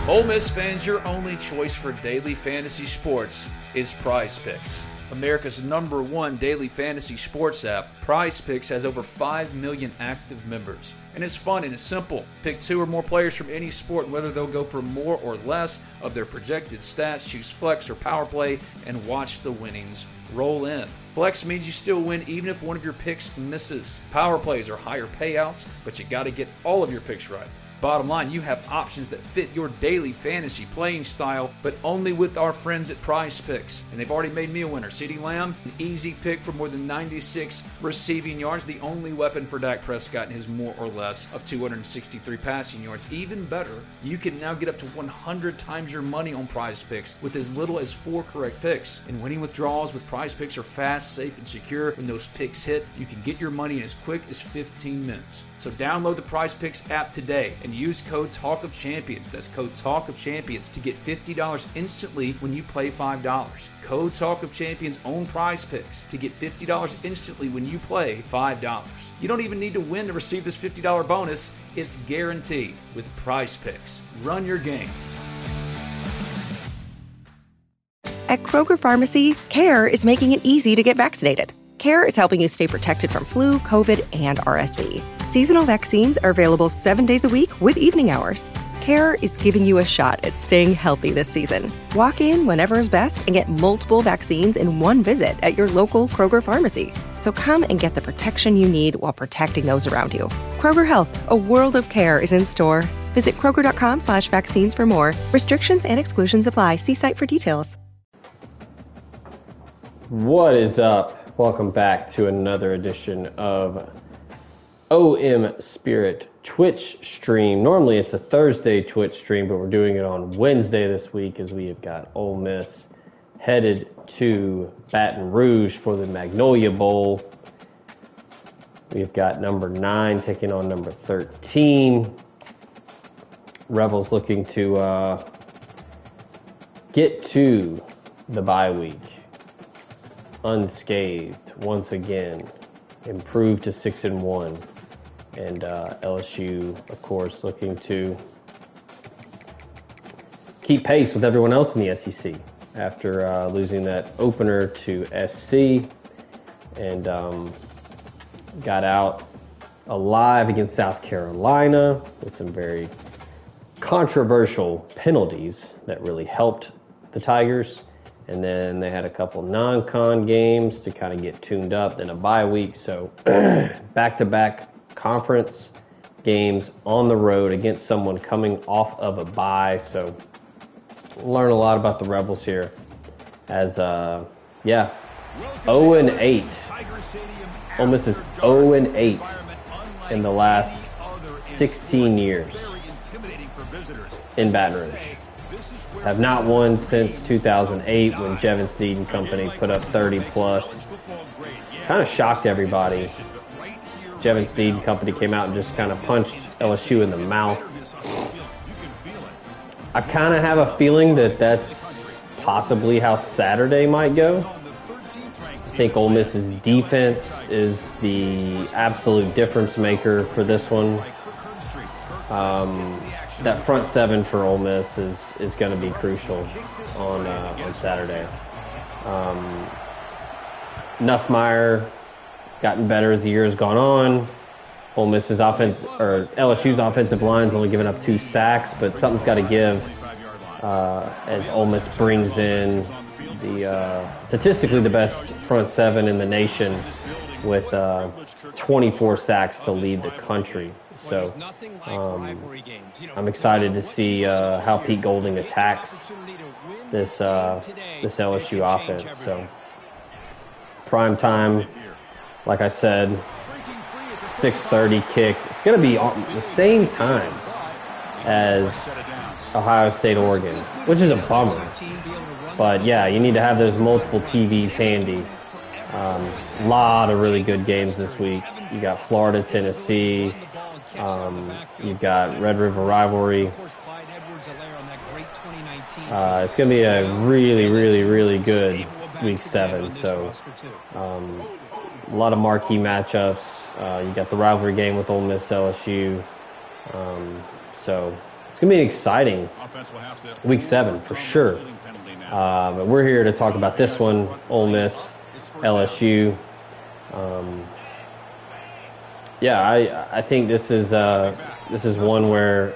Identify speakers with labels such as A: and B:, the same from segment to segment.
A: Ole Miss fans, your only choice for daily fantasy sports is Prize Picks. America's #1 daily fantasy sports app, Prize Picks has over 5 million active members. And it's fun and it's simple. Pick 2 or more players from any sport, whether they'll go for more or less of their projected stats, choose flex or power play, and watch the winnings roll in. Flex means you still win even if one of your picks misses. Power plays are higher payouts, but you got to get all of your picks right. Bottom line, you have options that fit your daily fantasy playing style, but only with our friends at Prize Picks. And they've already made me a winner. CeeDee Lamb, an easy pick for more than 96 receiving yards, the only weapon for Dak Prescott in his more or less of 263 passing yards. Even better, you can now get up to 100 times your money on Prize Picks with as little as 4 correct picks. And winning withdrawals with Prize Picks are fast, safe, and secure. When those picks hit, you can get your money in as quick as 15 minutes. So download the Prize Picks app today and use code Talk of Champions. That's code Talk of Champions to get $50 instantly when you play $5. Code Talk of Champions on Prize Picks to get $50 instantly when you play $5. You don't even need to win to receive this $50 bonus. It's guaranteed with Prize Picks. Run your game.
B: At Kroger Pharmacy, CARE is making it easy to get vaccinated. CARE is helping you stay protected from flu, COVID, and RSV. Seasonal vaccines are available 7 days a week with evening hours. CARE is giving you a shot at staying healthy this season. Walk in whenever is best and get multiple vaccines in one visit at your local Kroger Pharmacy. So come and get the protection you need while protecting those around you. Kroger Health, a world of care is in store. Visit Kroger.com/vaccines for more. Restrictions and exclusions apply. See site for details.
C: What is up? Welcome back to another edition of OM Spirit Twitch stream. Normally it's a Thursday Twitch stream, but we're doing it on Wednesday this week as we have got Ole Miss headed to Baton Rouge for the Magnolia Bowl. We've got number 9 taking on number 13. Rebels looking to get to the bye week unscathed once again, improved to 6-1, and LSU, of course, looking to keep pace with everyone else in the SEC after losing that opener to SC, and got out alive against South Carolina with some very controversial penalties that really helped the Tigers. And then they had a couple non-con games to kind of get tuned up, then a bye week. So back-to-back conference games on the road against someone coming off of a bye. So learn a lot about the Rebels here as, 0-8. Ole Miss is 0-8 in the last 16 years in Baton Rouge. Have not won since 2008 when Jevin Sneed and company put up 30 plus. Kind of shocked everybody. Jevin Sneed and company came out and just kind of punched LSU in the mouth. I kind of have a feeling that that's possibly how Saturday might go. I think Ole Miss's defense is the absolute difference maker for this one. That front seven for Ole Miss is going to be crucial on Saturday. Nussmeier has gotten better as the year has gone on. Ole Miss's LSU's offensive line's only given up 2 sacks, but something's got to give as Ole Miss brings in the statistically the best front seven in the nation with 24 sacks to lead the country. So I'm excited to see how Pete Golding attacks this LSU offense. So prime time, like I said, 6:30 kick. It's going to be the same time as Ohio State, Oregon, which is a bummer. But yeah, you need to have those multiple TVs handy. A lot of really good games this week. You got Florida, Tennessee. You've got Red River Rivalry. It's going to be a really, really, really good Week 7. So a lot of marquee matchups. You got the rivalry game with Ole Miss LSU. So it's going to be exciting week 7 for sure. But we're here to talk about this one, Ole Miss, LSU. I think this is one where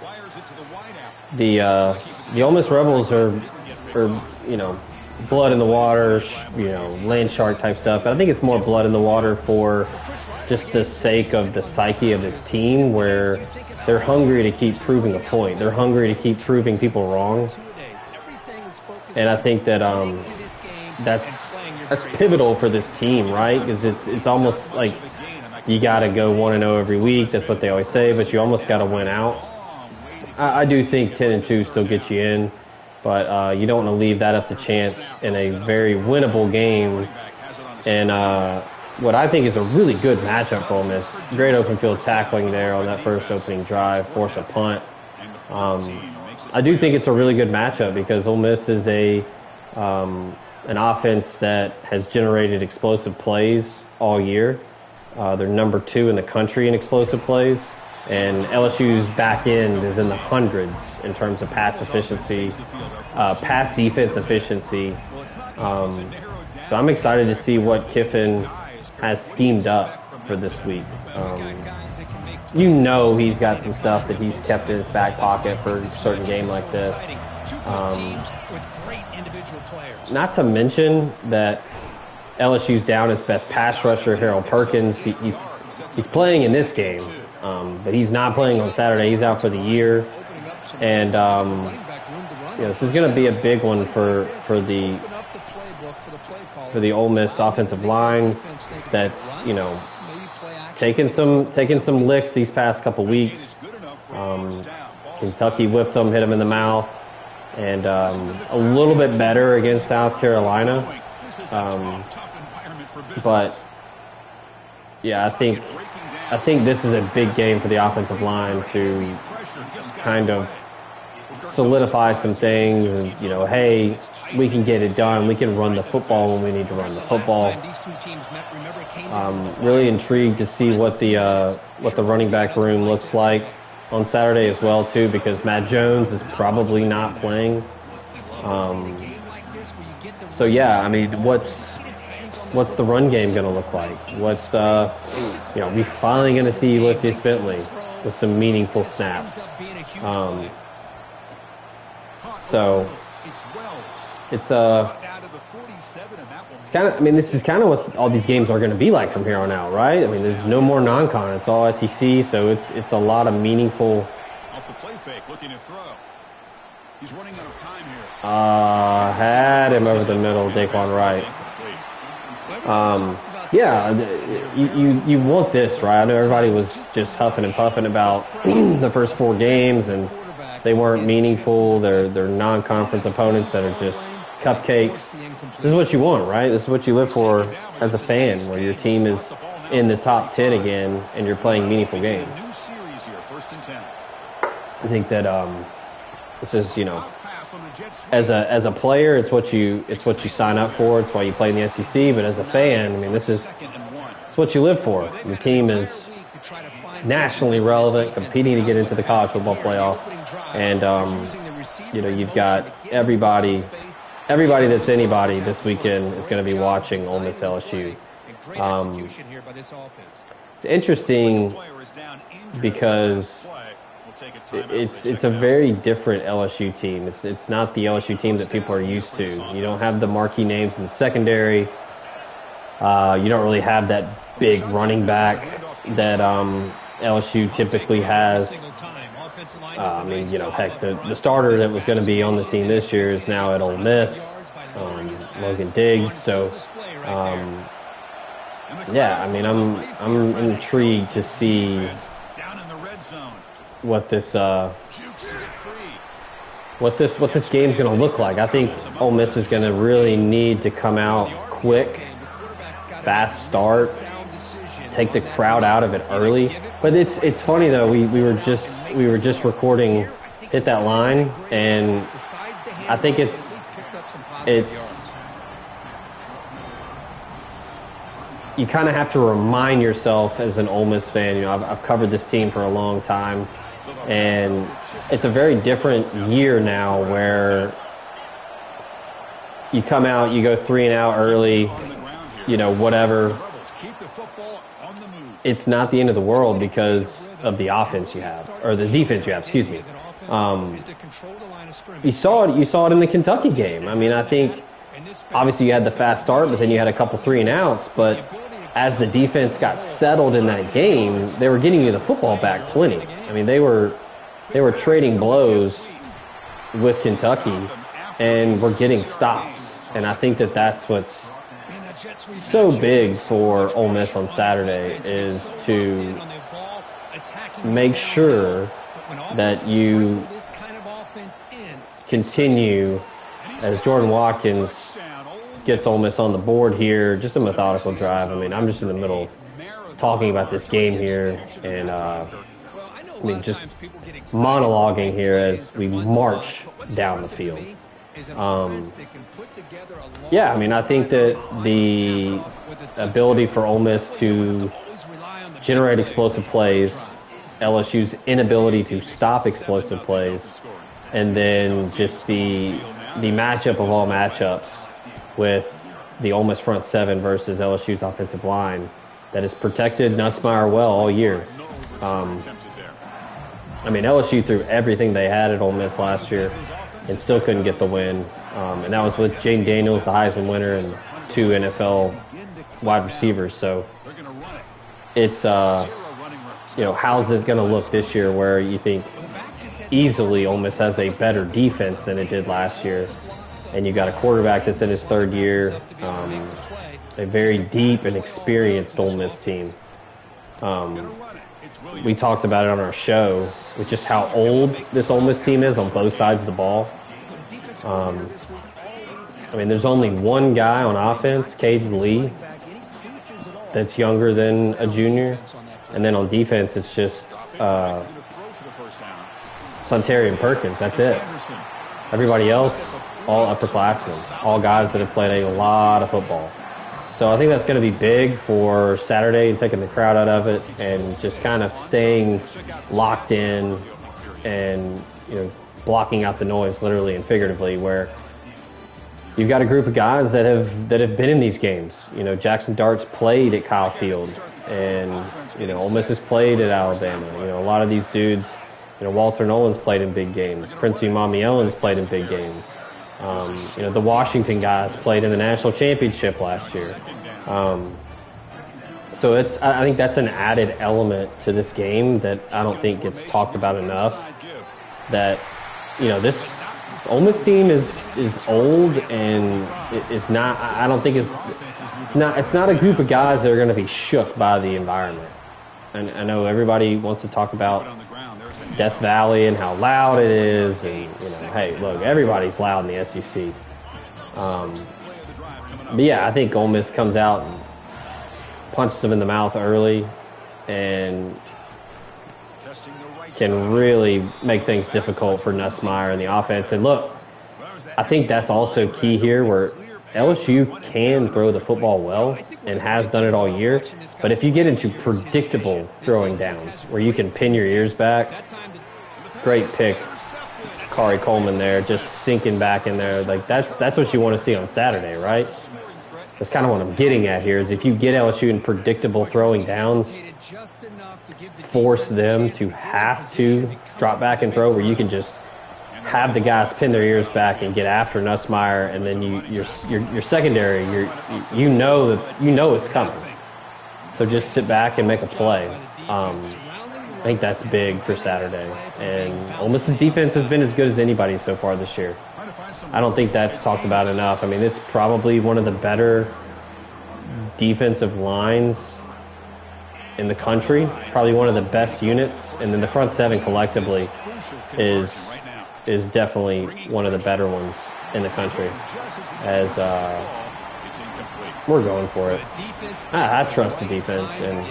C: the Ole Miss Rebels are blood in the water, land shark type stuff. But I think it's more blood in the water for just the sake of the psyche of this team, where they're hungry to keep proving a point. They're hungry to keep proving people wrong. And I think that that's pivotal for this team, right? Because it's almost like you got to go 1-0 every week. That's what they always say, but you almost got to win out. I do think 10-2 still gets you in, but you don't want to leave that up to chance in a very winnable game. And what I think is a really good matchup for Ole Miss. Great open field tackling there on that first opening drive, force a punt. I do think it's a really good matchup because Ole Miss is an offense that has generated explosive plays all year. They're number 2 in the country in explosive plays. And LSU's back end is in the hundreds in terms of pass efficiency, pass defense efficiency. So I'm excited to see what Kiffin has schemed up for this week. He's got some stuff that he's kept in his back pocket for a certain game like this. Not to mention that LSU's down its best pass rusher, Harold Perkins. He's playing in this game, but he's not playing on Saturday. He's out for the year. And this is going to be a big one for the Ole Miss offensive line that's taking some licks these past couple weeks. Kentucky whipped them, hit them in the mouth, and a little bit better against South Carolina. But yeah, I think this is a big game for the offensive line to kind of solidify some things, and hey, we can get it done. We can run the football when we need to run the football. Really intrigued to see what the running back room looks like on Saturday as well too, because Matt Jones is probably not playing. So yeah, I mean, what's the run game going to look like? What's we finally going to see Ulysses Bentley with some meaningful snaps. So it's kind of, this is kind of what all these games are going to be like from here on out, right? I mean, there's no more non-con. It's all SEC, so it's a lot of meaningful. Off the play fake, looking to throw. He's running out of time here. Had him over the middle, Daquan Wright. You want this, right? I know everybody was just huffing and puffing about the first 4 games, and they weren't meaningful. They're non-conference opponents that are just cupcakes. This is what you want, right? This is what you live for as a fan, where your team is in the top 10 again and you're playing meaningful games. I think that this is, as a player, it's what you sign up for. It's why you play in the SEC. But as a fan, it's what you live for. Your team is nationally relevant, competing to get into the college football playoff, and you've got everybody that's anybody this weekend is going to be watching Ole Miss LSU. It's interesting because it's a very different LSU team. It's not the LSU team that people are used to. You don't have the marquee names in the secondary. You don't really have that big running back that LSU typically has. Heck, the starter that was going to be on the team this year is now at Ole Miss, Logan Diggs. So, I'm intrigued to see what this game's going to look like. I think Ole Miss is going to really need to come out quick, fast start, take the crowd out of it early. But it's funny though. We were just recording Hit That Line, and I think it's you kind of have to remind yourself as an Ole Miss fan. I've covered this team for a long time. And it's a very different year now where you come out, you go 3-and-out early, whatever. It's not the end of the world because of the offense you have, or the defense you have, excuse me. You saw it in the Kentucky game. I mean, I think obviously you had the fast start, but then you had a couple 3-and-outs. But as the defense got settled in that game, they were getting you the football back plenty. I mean, they were trading blows with Kentucky and were getting stops. And I think that's what's so big for Ole Miss on Saturday is to make sure that you continue as Jordan Watkins gets Ole Miss on the board here. Just a methodical drive. I mean, I'm just in the middle talking about this game here and just monologuing here as we march down the field. I mean, I think that the ability for Ole Miss to generate explosive plays, LSU's inability to stop explosive plays, and then just the matchup of all matchups with the Ole Miss front seven versus LSU's offensive line that has protected Nussmeier well all year. I mean, LSU threw everything they had at Ole Miss last year and still couldn't get the win. And that was with Jaden Daniels, the Heisman winner, and 2 NFL wide receivers. So it's, how's this going to look this year where you think easily Ole Miss has a better defense than it did last year. And you got a quarterback that's in his third year, a very deep and experienced Ole Miss team. We talked about it on our show with just how old this Ole Miss team is on both sides of the ball. I mean, there's only one guy on offense, Caden Lee, that's younger than a junior. And then on defense, it's just Suntarian Perkins. That's it. Everybody else, all upperclassmen, all guys that have played a lot of football. So I think that's going to be big for Saturday and taking the crowd out of it and just kind of staying locked in and, blocking out the noise literally and figuratively, where you've got a group of guys that have been in these games. Jackson Dart's played at Kyle Field, and Ole Miss has played at Alabama. A lot of these dudes, Walter Nolan's played in big games. Prince Umamuo's played in big games. The Washington guys played in the national championship last year. So I think that's an added element to this game that I don't think gets talked about enough. That this Ole Miss team is old and it's not. I don't think it's not a group of guys that are going to be shook by the environment. And I know everybody wants to talk about Death Valley and how loud it is, and hey, look, everybody's loud in the SEC. But yeah, I think Ole Miss comes out and punches them in the mouth early, and can really make things difficult for Nussmeier and the offense. And look, I think that's also key here, where LSU can throw the football well and has done it all year. But if you get into predictable throwing downs where you can pin your ears back, great pick, Kari Coleman there, just sinking back in there. Like that's what you want to see on Saturday, right? That's kind of what I'm getting at here, is if you get LSU in predictable throwing downs, force them to have to drop back and throw, where you can just have the guys pin their ears back and get after Nussmeier, and then your secondary, you know it's coming. So just sit back and make a play. I think that's big for Saturday. And Ole Miss's defense has been as good as anybody so far this year. I don't think that's talked about enough. I mean, it's probably one of the better defensive lines in the country, probably one of the best units, and then the front seven collectively is definitely one of the better ones in the country. As we're going for it. I trust the defense, and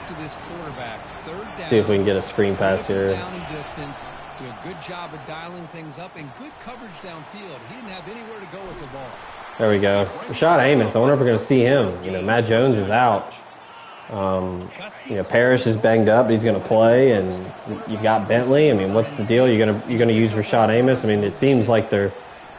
C: see if we can get a screen pass here.
D: Do a good job of dialing things up and good coverage downfield. He didn't have anywhere to go with the ball.
C: There we go. Rashad Amos, I wonder if we're going to see him. Matt Jones is out. Parrish is banged up. He's going to play, and you got Bentley. I mean, what's the deal? You're gonna use Rashad Amos? I mean, it seems like they're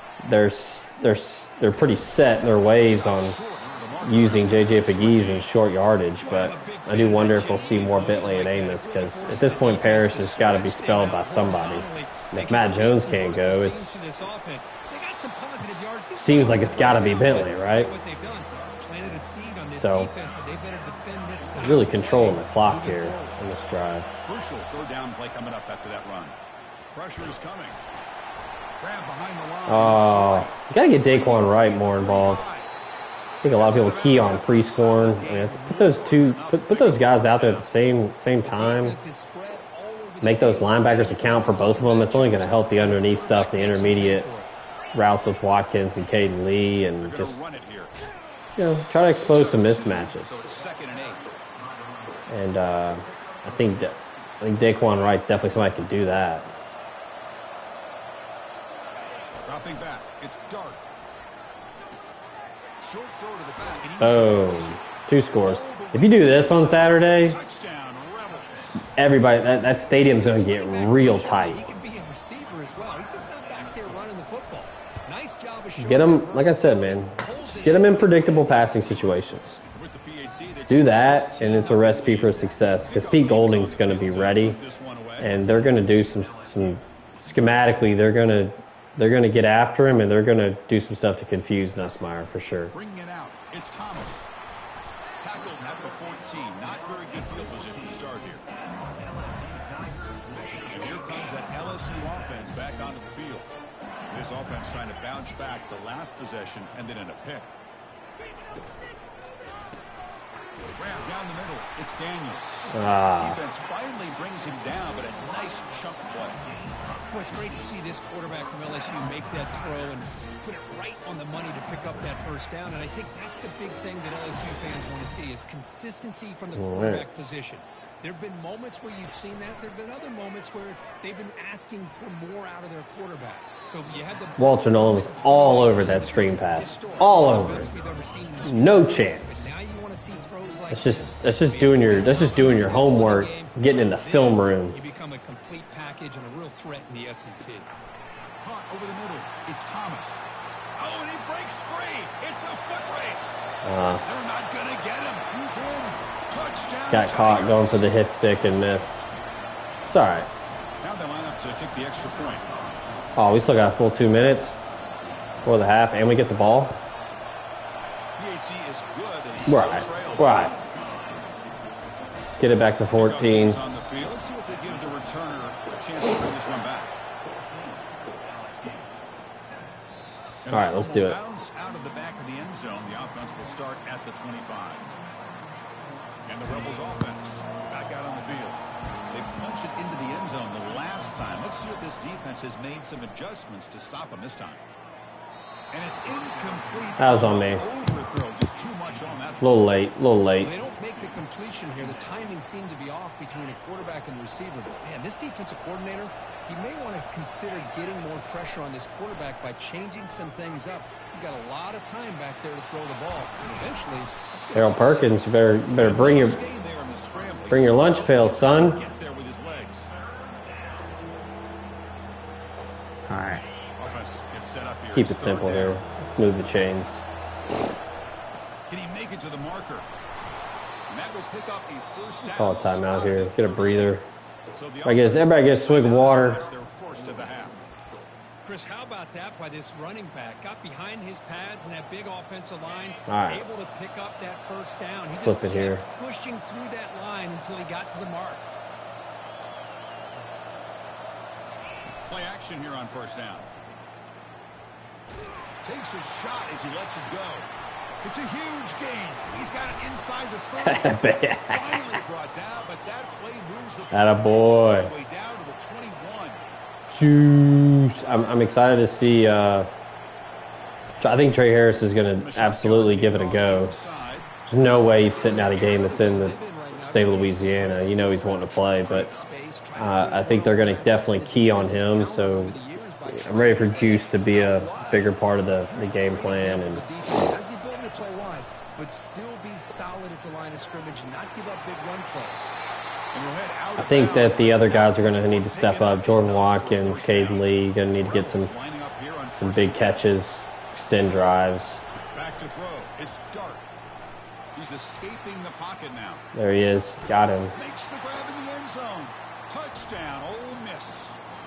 C: pretty set in their ways on using J.J. Pegues in short yardage, but I do wonder if we'll see more Bentley and Amos, because at this point, Parrish has got to be spelled by somebody. And if Matt Jones can't go, it seems like it's got to be Bentley, right? So, really controlling the clock here on this drive.
E: Crucial third down play coming up after that run. Pressure is coming. Grab behind the line.
C: You got to get Daquan Wright more involved. I think a lot of people key on Prieskorn. I mean, put those guys out there at the same time. Make those linebackers account for both of them. It's only going to help the underneath stuff, the intermediate routes with Watkins and Caden Lee, and just try to expose some mismatches. And I think Daquan Wright's definitely somebody who can do that.
E: Dropping back, it's Dart. Short throw to the back.
C: Boom. 2 scores. If you do this on Saturday, everybody, that stadium's going to get real tight. Get them, like I said, man, get them in predictable passing situations. Do that, and it's a recipe for success, because Pete Golding's going to be ready, and they're going to do some schematically, they're going to get after him, and they're going to do some stuff to confuse Nussmeier for sure.
E: Bringing it out, it's Thomas. Tackled at the 14. Not very good field position to start here. And here comes that LSU offense back onto the field. This offense trying to bounce back the last possession and then in a pick. Down the middle, it's Daniels. Defense finally brings him down, but a nice chunk play.
D: Boy, it's great to see this quarterback from LSU make that throw and put it right on the money to pick up that first down. And I think that's the big thing that LSU fans want to see is consistency from the quarterback position. There have been moments where you've seen that. There have been other moments where they've been asking for more out of their quarterback. So you had the
C: Walter Nolan was all over that screen pass. All over it. No chance. That's just doing your homework, getting in the film room.
D: You become a complete package and a real threat in the SEC.
E: Caught over the middle. It's Thomas. Oh, and he breaks free. It's a foot race. They're not going to get him. He's in. Touchdown.
C: Got caught going for the hit stick and missed. It's all right.
E: Now they line up to kick the extra point.
C: Oh, we still got a full 2 minutes for the half, and we get the ball.
E: PHC is good.
C: Right. Let's get it back to 14.
E: On the field. Let's see if they give the returner a chance to bring this one back.
C: All right, let's do it.
E: Bounce out of the back of the end zone. The offense will start at the 25. And the Rebels offense back out on the field. They punched it into the end zone the last time. Let's see if this defense has made some adjustments to stop them this time. And it's incomplete.
C: That was on me.
E: Overthrow, just too much on that.
C: A little late.
D: Well, they don't make the completion here. The timing seemed to be off between a quarterback and receiver. But, man, this defensive coordinator, he may want to consider getting more pressure on this quarterback by changing some things up. You got a lot of time back there to throw the ball. And eventually,
C: Harold Perkins, you better bring your lunch pail, son.
E: Get there with his legs.
C: All right.
E: Offense gets set up here.
C: Keep it simple here. Let's move the chains.
E: Can he make it to the marker? And that will pick up a first down.
C: Call a timeout here. Get a breather.
E: So
C: Everybody gets a swig of water.
E: They're forced to the half.
D: Chris, how about that by this running back? Got behind his pads and that big offensive line,
C: right.
D: Able to pick up that first down. He
C: Flip
D: just
C: it here.
D: kept pushing through that line until he got to the mark.
E: Play action here on first down. Takes a shot as he lets it go. It's a huge gain. He's got it inside the 30. Finally brought down, but that play moves the ball
C: Attaboy.
E: all the way down to the 21.
C: Juice. I'm excited to see. I think Trey Harris is going to absolutely give it a go. There's no way he's sitting out a game that's in the state of Louisiana. You know he's wanting to play, but I think they're going to definitely key on him. So I'm ready for Juice to be a bigger part of the game plan. And
D: but still be solid at the line of scrimmage and not give up big run plays.
C: I think that the other guys are going to need to step up. Jordan Watkins, Caden Lee, going to need to get some big catches, extend drives.
E: Back to throw. It's Dart. He's escaping the pocket now.
C: There he is. Got him.
E: Makes the grab in the end zone. Touchdown, Ole Miss.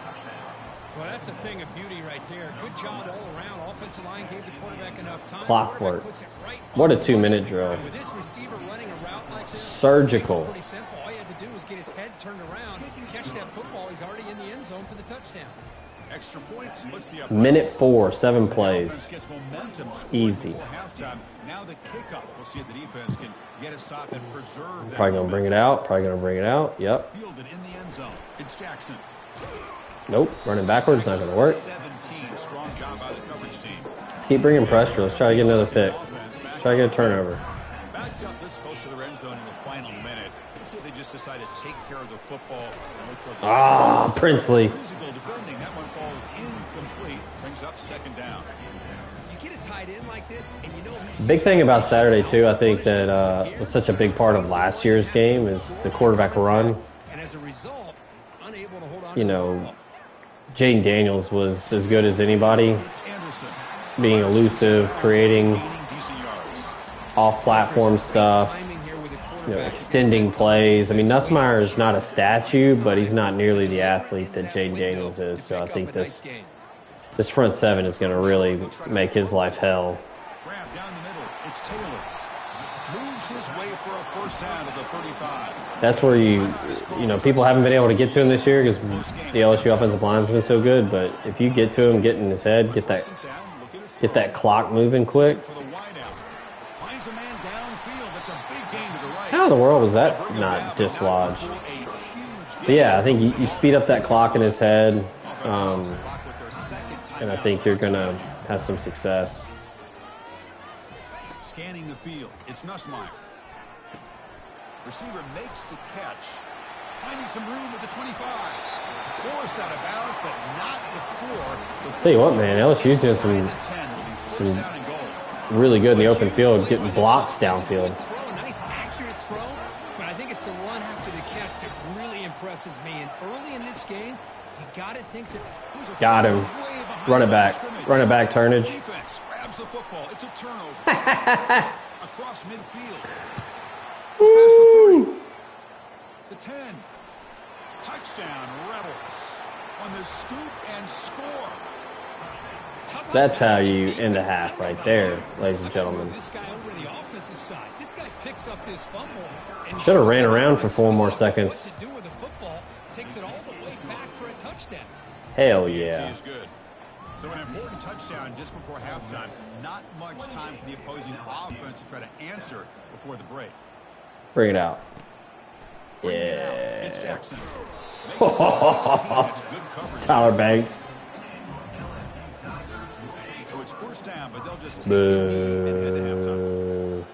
D: Well, that's a thing of beauty right there. Good job all around. Offensive line gave the quarterback enough time.
C: Clockwork. What a 2-minute drill.
D: With this receiver running a route like this,
C: Surgical.
D: pretty simple. All you had to do was get his head turned around, catch that football. He's already in the end zone for the touchdown.
E: Extra points. What's the
C: Minute 4, 7 plays.
E: Gets momentum
C: Easy.
E: halftime. Now the kickoff. We'll see if the defense can get a stop and preserve that.
C: Probably going to bring it out. Yep.
E: Fielded in the end zone. It's Jackson.
C: Nope. Running backwards, not going to work.
E: 17. Strong job by the coverage team.
C: Let's keep bringing pressure. Let's try to get another pick. Try to get a turnover.
E: Backed up this close to the end zone in the final minute. Let's see if they just decide to take care of the football.
C: Princely.
E: Physical defending. That one falls incomplete. Brings up second down.
D: You get a tight end like this, and you know
C: Big thing about Saturday, too, I think that was such a big part of last year's game is the quarterback run.
D: And as a result, he's unable to hold on.
C: You know, Jaden Daniels was as good as anybody,
E: It's Anderson.
C: being elusive, creating
E: Gaining decent yards.
C: off-platform stuff,
D: Timing here with the
C: you know,
D: quarterback.
C: extending plays. I mean, Nussmeier is not a statue, but he's not nearly the athlete that Jaden Daniels is. So I think this front seven is going to really make his life hell.
E: Grab down the middle. It's Taylor. Moves his way for a first down at the 35.
C: That's where you know, people haven't been able to get to him this year because the LSU offensive line's been so good. But if you get to him, get in his head, get that clock moving quick.
E: For the wideout. Finds a man downfield. That's a big gain to the right.
C: How in the world was that not dislodged? But yeah, I think you speed up that clock in his head, and I think you're going to have some success.
E: Scanning the field. It's Nussmeier. Receiver makes the catch. Finding some room at the 25. Force out of bounds, but not before.
C: Tell you what, man, LSU's doing some really good in the open field, getting blocks downfield.
D: A nice accurate throw, but I think it's the run after the catch that really impresses me. And early in this game, you got to think that.
C: Got him. Run it back. Run it back, turnage.
E: Defense grabs the football. It's a turnover. Across midfield. It's past the 30. The 10. Touchdown, Rebels. On the scoop and score.
C: That's how you end a half right there, ladies and gentlemen.
D: This guy over the offensive side. This guy picks up this fumble.
C: Should have ran around for 4 more seconds.
D: What to do with the football, takes it all the way back for a touchdown.
C: Hell yeah.
E: Is good. So an important touchdown just before halftime. Not much time for the opposing offense to try to answer before the break.
C: Bring it out.
E: Bring it out.
C: Yeah.
E: It's Jackson. Makes it to 16. It's good coverage.
C: Tyler Banks.
E: So it's first down, but they'll just take the lead and head to halftime.
C: Boo.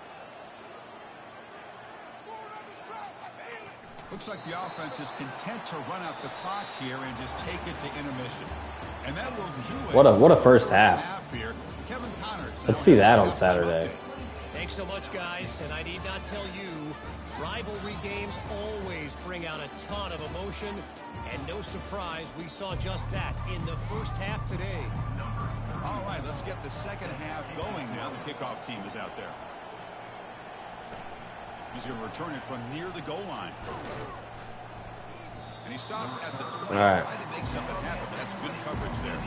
E: Looks like the offense is content to run out the clock here and just take it to intermission. And that will do it.
C: What a first half.
E: Here. Kevin Connors.
C: Let's see that on Saturday.
F: Thanks so much, guys. And I need not tell you, rivalry games always bring out a ton of emotion. And no surprise, we saw just that in the first half today.
E: All right, let's get the second half going now. The kickoff team is out there. He's going to return it from near the goal line. And he stopped at the 20.
C: All right.
E: Trying to make something happen. That's good coverage there.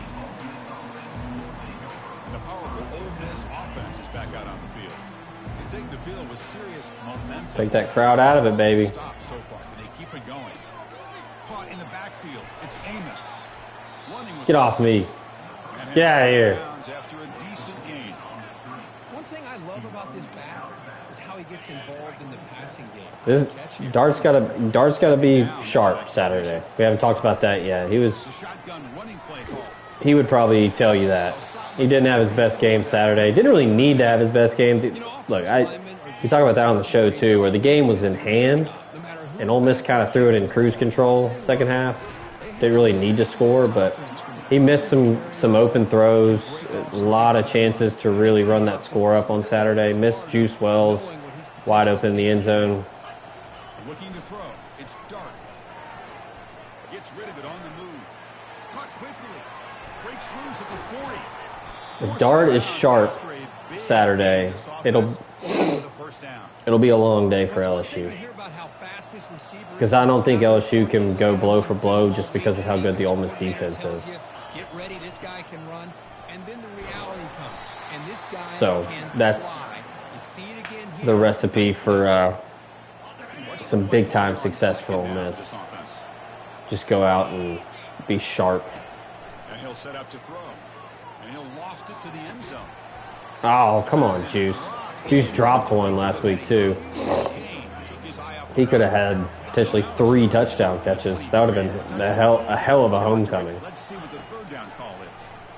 E: The powerful Ole Miss offense is back out on the field. They take the field with serious momentum.
C: Take that crowd out of it, baby.
E: Stop so far. They keep it going. Caught in the backfield. It's Amos. Running with
C: Get off me.
E: and
C: Get out of here.
E: after a decent gain.
D: One thing I love about this back is how he gets involved in the passing game.
C: This Dart's gotta be sharp Saturday. We haven't talked about that yet.
E: The shotgun running play call.
C: He would probably tell you that. He didn't have his best game Saturday. Didn't really need to have his best game. Look, we talk about that on the show too, where the game was in hand, and Ole Miss kind of threw it in cruise control second half. didn't really need to score, but he missed some open throws, a lot of chances to really run that score up on Saturday. Missed Juice Wells wide open in the end zone.
E: Looking to throw. It's Dart. Gets rid of it on the move. Caught quickly. Breaks loose at the 40.
C: If Dart is sharp Saturday, it'll be a long day for LSU. Because I don't think LSU can go blow for blow just because of how good the Ole Miss defense is.
D: Get ready, this guy can run, and then the reality comes. And this guy
C: So that's the recipe for some big-time success for Ole Miss. Just go out and be sharp.
E: And he'll set up to throw. And he'll loft it to the end zone.
C: Oh, come on, Juice. Juice dropped one last week, too. He could have had potentially 3 touchdown catches. That would have been a hell of a homecoming.
E: Let's see what the third down call is.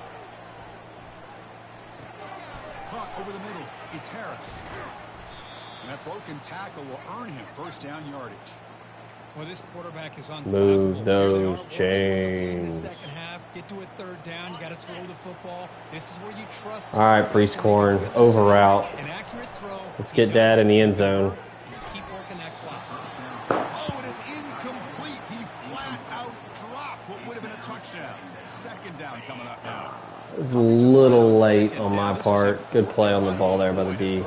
E: Caught over the middle. It's Harris. And that broken tackle will earn him first down yardage.
D: Well, this quarterback is on.
C: Move those chains.
D: Second half, get to a third down. You got to throw the football. This is where you trust.
C: All right, Priest Corn, over route.
D: An accurate throw.
C: Let's get Dad in the end zone.
D: Keep working that clock.
E: Oh, it is incomplete. He flat out dropped what would have been a touchdown. Second down coming up now.
C: It was a little late on my part. Good play on the ball there by the D.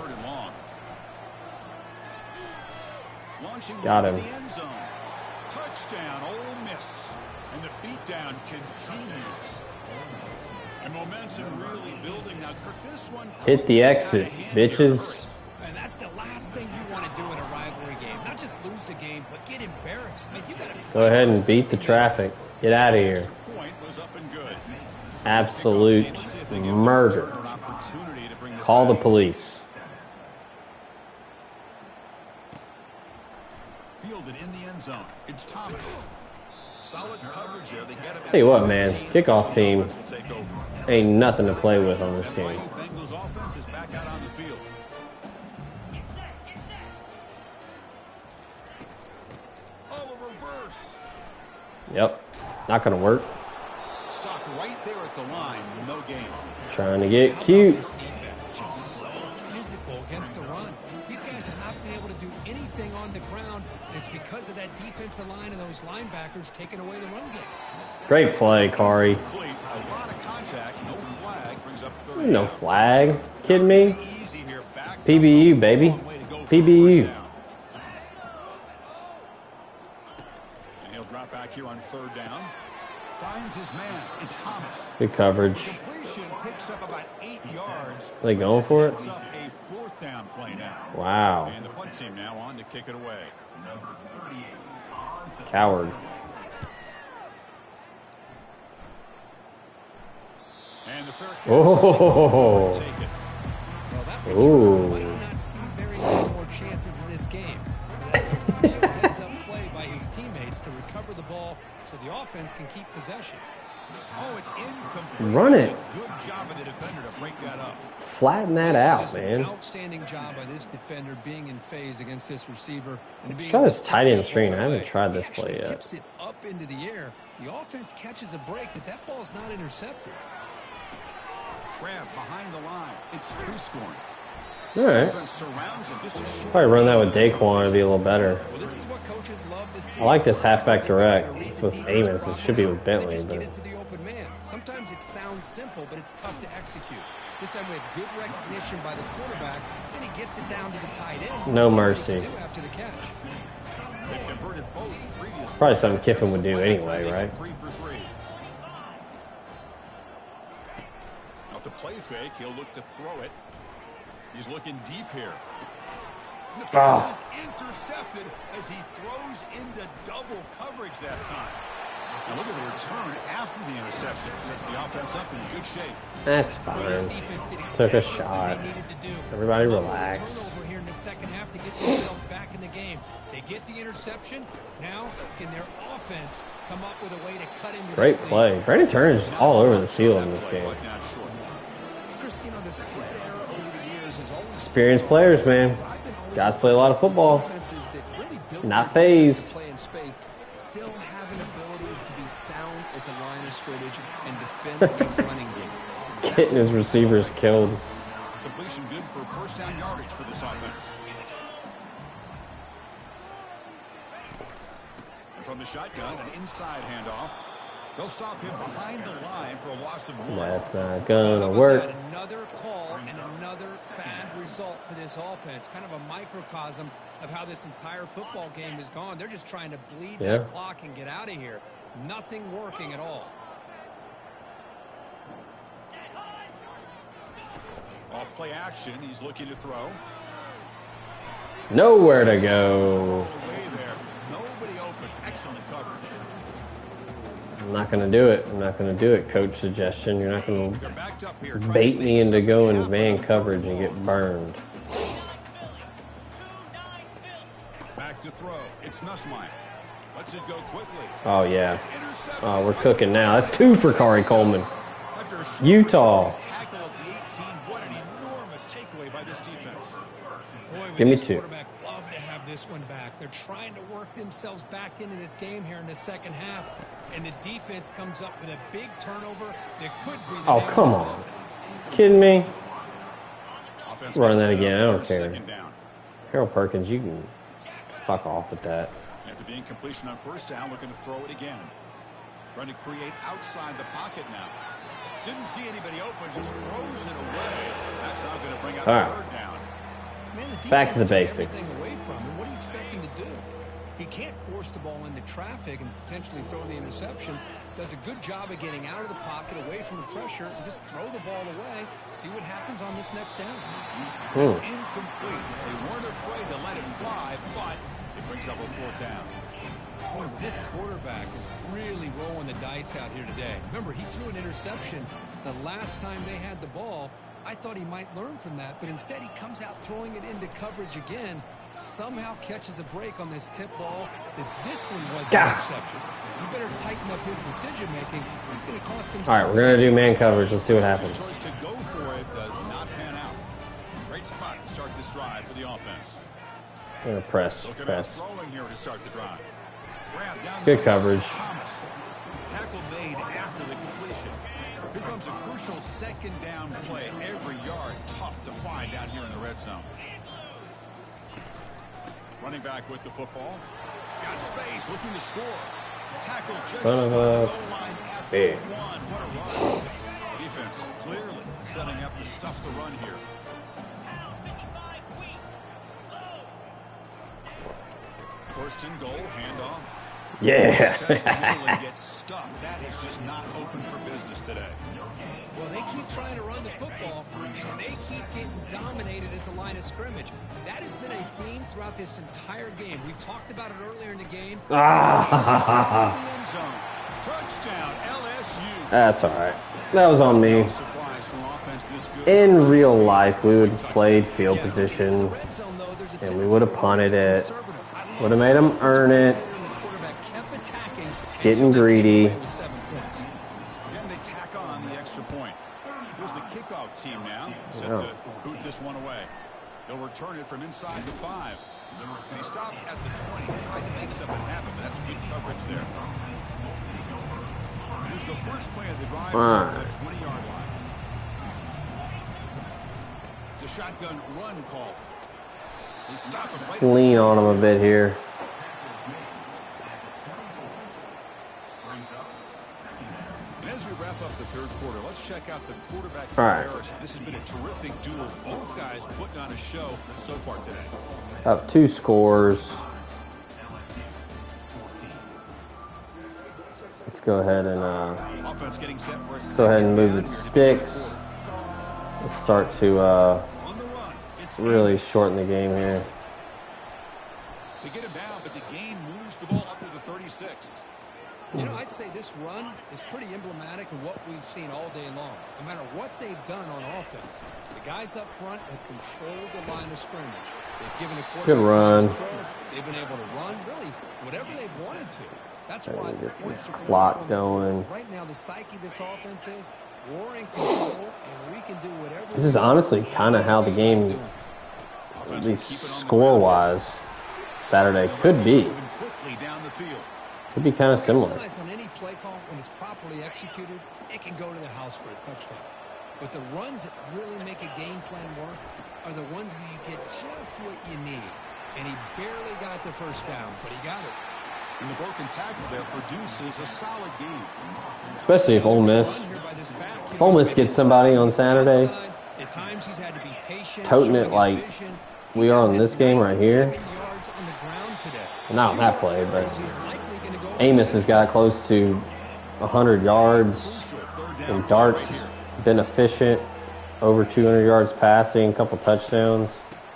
C: Got him.
E: Touchdown, Ole Miss. And the beatdown continues. And momentum really building. Now, Kirk, this one
C: hit the exits, bitches.
D: And that's the last thing you want to do in a rivalry game. Not just lose the game, but get embarrassed. I mean, you gotta
C: go ahead and beat the traffic. Get out of here.
E: Point was up and good.
C: Absolute murder. Call the police.
E: Fielded in the end zone. It's Thomas. Solid coverage there. They get him.
C: Tell you what, man, kickoff team ain't nothing to play with on this game.
E: Bengals offense is back out on the field. Oh, a reverse.
C: Yep, not gonna work.
E: Stopped right there at the line. No gain.
C: Trying to get cute.
D: This defense just so physical against the run. These guys have not been able to do anything on the ground. And it's because of that defensive line and those linebackers taking away the run game.
C: Great play, Kari.
E: A lot of contact. No flag. Brings up third.
C: No flag. Kidding me?
E: Easy here. Back
C: PBU, baby. PBU.
E: And he'll drop back here on third down. Finds his man. It's Thomas.
C: Good coverage.
E: Completion picks up about 8 yards.
C: Are they going for it?
E: Sets up a fourth down play now.
C: Wow.
E: And the punt team now on to kick it away.
C: Coward.
E: And the fair catch.
C: Oh.
E: Take it.
D: Well, that
C: Ooh.
D: might not see very many more chances in this game. But that's a real heads-up play by his teammates to recover the ball so the offense can keep possession.
E: Oh, it's incomplete.
C: Run it.
E: Good job of the defender to break that up.
C: Flatten that out,
D: This is
C: man.
D: An outstanding job by this defender being in phase against this receiver. And being
C: Try
D: able
C: this
D: to
C: tight
D: tip
C: end
D: that
C: screen.
D: ball
C: I haven't
D: away.
C: tried this
D: He
C: play
D: actually
C: yet.
D: tips it up into the air. The offense catches a break that ball's not intercepted.
E: Grab behind the line. It's Prieskorn.
C: All right.
E: Defense surrounds him. Just a short
C: Probably run that with Daquan. It'd be a little better.
D: Well, this is what coaches love to see.
C: I like this halfback direct. It's with Amos. It should be with Bentley,
D: Just get
C: but
D: into the open man. Sometimes it sounds simple, but it's tough to execute. This time we have good recognition by the quarterback, and he gets it down to the tight end.
C: No
D: See what he
C: mercy.
D: can do after the catch.
E: They've converted both previous.
C: probably something Kiffin would do anyway, right?
E: 3 for 3. Off the play fake, he'll look to throw it. He's looking deep here. And the pass is intercepted as he throws into double coverage that time. Now look at the return after the interception. Sets the offense up in good shape.
C: That's
D: Well, this
C: fine.
D: defense did
C: Took a
D: exactly
C: shot.
D: what they needed to do.
C: Everybody
D: Come up with a
C: relax.
D: turnover here in the second half to get themselves back in the game. They get the interception. Now, can their offense come up with a way to cut into
C: Great
D: this lead?
C: play. Brandon Turner's all over the field in this game.
E: Brought down short.
D: Chris, you know, the spread era over the years has always
C: Experienced players, man. Guys play a lot of football.
D: offenses that really built
C: Not
D: their defense
C: phased.
D: to play in space still have an ability to be sound running game. It's exactly
C: Getting his receivers killed.
E: Completion good for first down yardage for this offense. And from the shotgun, an inside handoff. They'll stop him behind the line for a loss of 1.
C: That's not
D: How
C: gonna
D: about
C: work.
D: that? Another call and another bad result for this offense. Kind of a microcosm of how this entire football game has gone. They're just trying to bleed that clock and get out of here. Nothing working at all.
E: Off play action, he's looking to throw.
C: Nowhere to go.
E: Away there. Nobody open. Excellent coverage.
C: I'm not gonna do it. I'm not gonna do it, coach suggestion. You're not gonna
E: They're backed up here.
C: bait me into going man coverage and get burned.
E: Back to throw. It's Nussmeier. Lets it go quickly.
C: Oh, yeah.
E: It's intercepted.
C: Oh, we're cooking now. That's 2 for Kari Coleman.
E: After a short
C: Utah.
E: return, his tackle at the 18. What an enormous takeaway by this defense.
D: Boy, would
C: Give me
D: this
C: 2.
D: quarterback love to have this one back. They're trying to work themselves back into this game here in the second half, and the defense comes up with a big turnover that could be the
C: Oh,
D: name of
C: come
D: the
C: on.
D: offense.
C: Kidding me?
E: Offense
C: Run that
E: set up
C: again. I don't
E: for
C: care.
E: second down.
C: Harold Perkins, you can fuck off with that.
E: After the incompletion on first down, looking to throw it again. Trying to create outside the pocket now. Didn't see anybody open, just throws it away. That's not going to bring out
C: All
E: the
C: right.
E: third down.
D: Man, the
C: Back to the
D: defense took
C: basics.
D: everything away from him. What do you expect him to do? He can't force the ball into traffic and potentially throw the interception. Does a good job of getting out of the pocket, away from the pressure, and just throw the ball away. See what happens on this next down.
E: It's incomplete. They weren't afraid to let it fly, but it brings up a fourth down.
D: Boy, this quarterback is really rolling the dice out here today. Remember, he threw an interception the last time they had the ball. I thought he might learn from that, but instead he comes out throwing it into coverage again. Somehow catches a break on this tip ball that this one was an interception. He better tighten up his decision-making. It's going to cost him.
C: All right, we're going to do man coverage. Let's see what happens.
E: His choice to go for it does not pan out. Great spot to start this drive for the offense.
C: I'm going to press.
E: Looking at
C: Press.
E: throwing here to start the drive. Grab down
C: Good
E: the
C: coverage.
E: Thomas. Tackle made after the completion. Here comes a crucial second down play. Every yard tough to find out here in the red zone. Running back with the football. Got space, looking to score. Tackle just
C: Son of
E: short
C: a
E: the goal line at the
C: bitch.
E: 1. What a run. Defense clearly setting up to stuff the run here. First and goal, handoff.
C: Yeah.
E: Tess Wheelan gets stuffed. That is just not open for business today.
D: Well, they keep trying to run the football, and they keep getting dominated at the line of scrimmage. That has been a theme throughout this entire game. We've talked about it earlier in the game.
E: End zone. Touchdown, LSU.
C: That's all right. That was on me.
E: No surprise from offense this good.
C: In real life, we would have played field
D: Yeah, in the
C: position,
D: red zone, though, there's a
C: and we
D: tendency
C: would have
D: to
C: punted
D: run
C: it.
D: conservative. I don't
C: Would have
D: know
C: made them
D: what's
C: earn it.
D: going on, and the quarterback kept attacking
C: Getting
D: until they
C: greedy.
D: came away with 7 points.
E: Again, they tack on the extra point. Here's the kickoff team now, set to boot this one away. They'll return it from inside the 5. And he stopped at the 20. Tried to make something happen, but that's good coverage there. Here's the first play of the drive
C: Alright.
E: over the 20-yard line. It's a shotgun run call. They stop him right at the
C: Lean on them a bit here.
E: And as we wrap up the third quarter, let's check out the quarterback
C: All right.
E: comparison. This has been a terrific duel. Both guys putting on a show so far today.
C: Up 2 scores. Let's go ahead and
E: Offense getting set for a
C: go ahead and move
E: second
C: the
E: down.
C: sticks. Let's start to
E: On the run, it's
C: really
E: Amos.
C: shorten the game here.
E: They get him down, but the gain moves the ball up to the 36.
D: You know, I'd say this run is pretty emblematic of what we've seen all day long. No matter what they've done on offense, the guys up front have controlled the line of scrimmage. They've given a quarterback
C: Good run.
D: time to throw. They've been able to run, really, whatever they've wanted to. That's
C: Trying
D: why
C: to get
D: points
C: this
D: are
C: clock
D: on the
C: going.
D: board. Right now, the psyche of this offense is we're in control, and we can do whatever.
C: This is honestly kind of how the game, at least score-wise, Saturday could be.
E: Moving quickly down the field.
C: Could be kind of similar.
D: On any play call, when it's properly executed, it can go to the house for a touchdown. But the runs that really make a game plan work are the ones where you get just what you need. And he barely got the first down, but he got it.
E: And the broken tackle there produces a solid game.
C: Especially if Ole Miss gets somebody on Saturday toting it like we are on this game right here. Not on that play, but Amos has got close to 100 yards and darts, been efficient, over 200 yards passing, a couple touchdowns.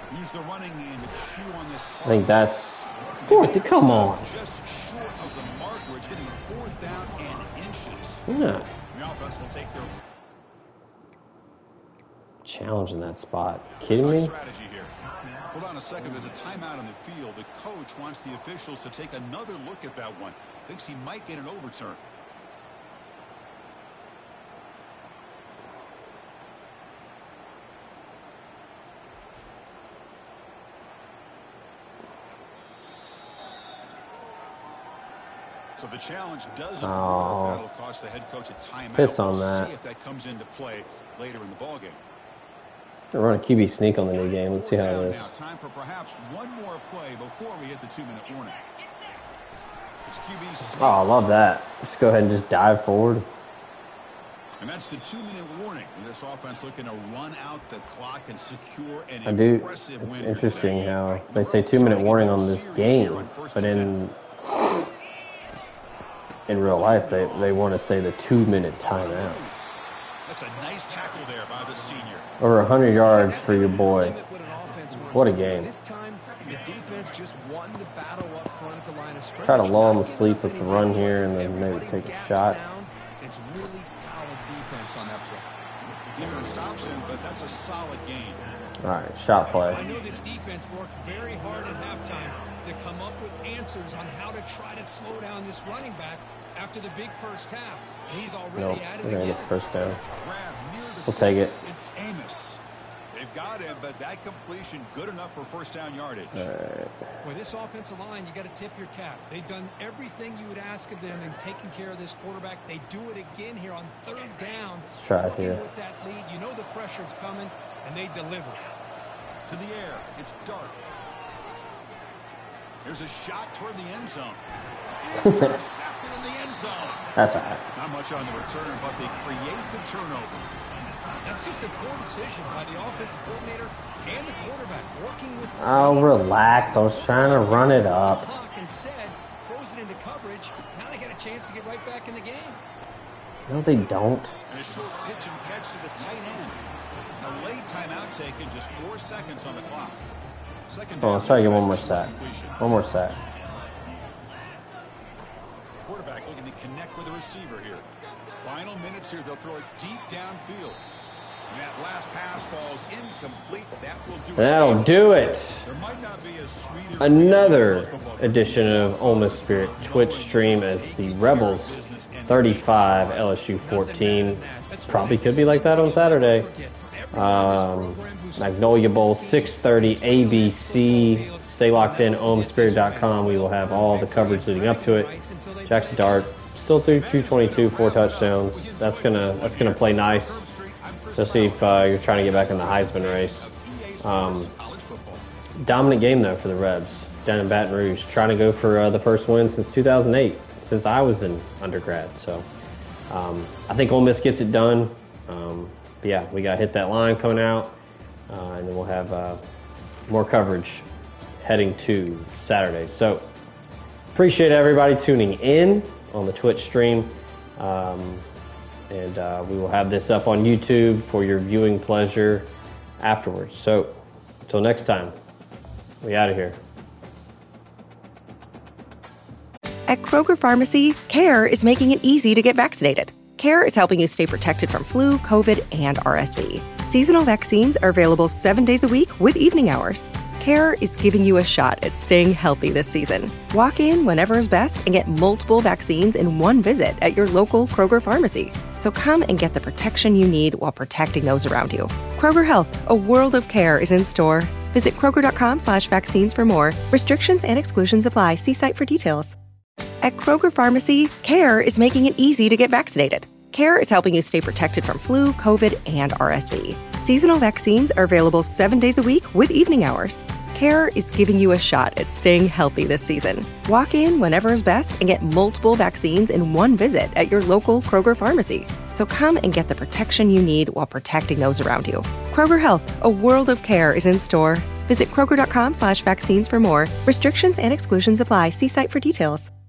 C: I think that's fourth. Come on.
E: Just short of the mark, where it's getting 4th down and inches.
C: Yeah.
E: The offense will take their
C: challenge in that spot. Kidding me?
E: strategy here. Hold on a second. There's a timeout on the field. The coach wants the officials to take another look at that one. Thinks he might get an overturn. So the challenge doesn't work. That'll cost the head coach a timeout.
C: Piss on that.
E: See if that comes into play later in the ballgame.
C: They're running QB sneak on the new game. Let's see how it is.
E: Now, time for perhaps one more play before we hit the 2-minute warning. It's QB sneak.
C: Oh, I love that. Just go ahead and just dive forward.
E: And that's the 2-minute warning. And this offense looking to run out the clock and secure an impressive win.
C: It's interesting how they say 2-minute warning on this game, but in real life they want to say the 2-minute timeout.
E: That's a nice tackle there by the senior.
C: Over 100 yards for your boy. What a game.
D: This time, the defense just won the battle up front at the line of scrimmage.
C: Try to lull him asleep with the run here and then maybe take a shot.
D: It's really solid defense on that play.
E: Defense stops him, but that's a solid game.
C: All right, shot play.
D: I know this defense worked very hard at halftime to come up with answers on how to try to slow down this running back after the big first half. He's already at it
C: We're going to
D: again.
C: get first down.
E: Near the
C: We'll take it.
E: It's Amos. They've got him, but that completion good enough for first down yardage.
C: All right.
D: With this offensive line, you got to tip your cap. They've done everything you would ask of them in taking care of this quarterback. They do it again here on 3rd down.
C: Let's try it here.
D: With that lead, you know the pressure's coming, and they deliver.
E: To the air, it's Dart. Here's a shot toward the end zone. Intercepted in the end zone.
C: That's all right.
E: Not much on the return, but they create the turnover.
D: That's just a poor decision by the offensive coordinator and the quarterback working with.
C: Oh, relax. I was trying to run it up.
D: Instead, throws it into coverage. Now they got a chance to get right back in the game.
C: No, they don't.
E: And a short pitch and catch to the tight end. A late timeout taken, just 4 seconds on the clock. Second
C: Oh, let's try to get one more sack. One more sack.
E: Quarterback looking to connect with the receiver here. Final minutes here, they'll throw it deep downfield. And that last pass falls incomplete. That will do it.
C: That'll do it.
E: There might not be a sweeter
C: Another edition of Ole Miss Spirit Twitch stream as the Rebels 35, LSU 14. Probably could be like that on Saturday. Magnolia Bowl, 6:30 ABC. Stay locked in, ohmspirit.com. We will have all the coverage leading up to it. Jackson Dart still threw 222, 4 touchdowns. That's gonna play nice. Especially if you're trying to get back in the Heisman race. Dominant game though for the Rebs down in Baton Rouge, trying to go for the first win since 2008, since I was in undergrad. So I think Ole Miss gets it done. But yeah, we got to hit that line coming out, and then we'll have more coverage heading to Saturday. So appreciate everybody tuning in on the Twitch stream. And we will have this up on YouTube for your viewing pleasure afterwards. So until next time, we out of here.
B: At Kroger Pharmacy, CARE is making it easy to get vaccinated. CARE is helping you stay protected from flu, COVID, and RSV. Seasonal vaccines are available 7 days a week with evening hours. CARE is giving you a shot at staying healthy this season. Walk in whenever is best and get multiple vaccines in one visit at your local Kroger pharmacy. So come and get the protection you need while protecting those around you. Kroger Health, a world of care is in store. Visit Kroger.com/vaccines for more. Restrictions and exclusions apply. See site for details. At Kroger Pharmacy, CARE is making it easy to get vaccinated. CARE is helping you stay protected from flu, COVID, and RSV. Seasonal vaccines are available 7 days a week with evening hours. CARE is giving you a shot at staying healthy this season. Walk in whenever is best and get multiple vaccines in one visit at your local Kroger pharmacy. So come and get the protection you need while protecting those around you. Kroger Health, a world of care is in store. Visit Kroger.com/vaccines for more. Restrictions and exclusions apply. See site for details.